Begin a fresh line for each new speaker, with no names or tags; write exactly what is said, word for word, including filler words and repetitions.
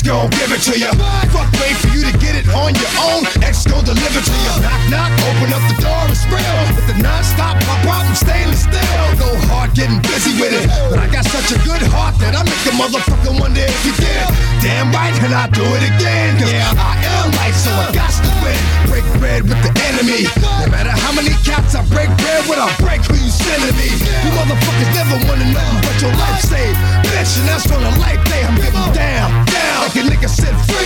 gon' give it to you. Fuck, wait for you to get it on your own. X gon' deliver to you. Knock, knock, open up the door, it's real. With the non-stop pop out and stainless steel. Go hard, getting busy with it. But I got such a good heart that I make a motherfucker wonder if you did. Damn right, and I do it again. Cause yeah, I am light, so I got to win. Break bread with the enemy. No matter how many cats I break bread with, I break who you sending me. You motherfuckers never wanna know what your life saved. Bitch, and that's on a life day. I'm getting down, down. Like a nigga said free.